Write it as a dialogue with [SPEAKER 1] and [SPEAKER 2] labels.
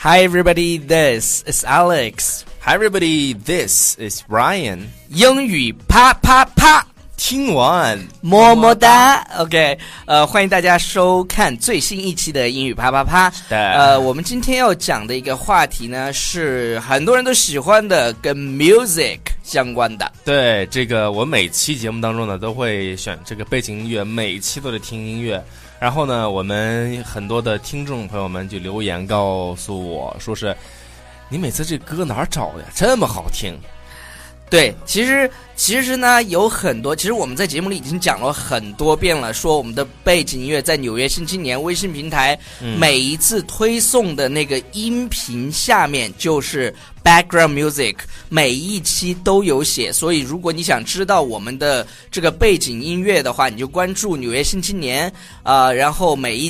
[SPEAKER 1] Hi everybody, this is Alex.
[SPEAKER 2] Hi everybody, this is Ryan.
[SPEAKER 1] 英语啪啪啪，
[SPEAKER 2] 听完
[SPEAKER 1] 么么哒。OK， 欢迎大家收看最新一期的英语啪啪啪。我们今天要讲的一个话题呢，是很多人都喜欢的，跟 music 相关的。
[SPEAKER 2] 对，这个我每期节目当中呢，都会选这个背景音乐，每一期都是听音乐。然后呢，我们很多的听众朋友们就留言告诉我说是，你每次这歌哪儿找的呀？这么好听。
[SPEAKER 1] 对，其实呢有很多，其实我们在节目里已经讲了很多遍了，说我们的背景音乐在纽约新青年微信平台，每一次推送的那个音频下面就是 background music， 每一期都有写，所以如果你想知道我们的这个背景音乐的话，你就关注纽约新青年，然后每一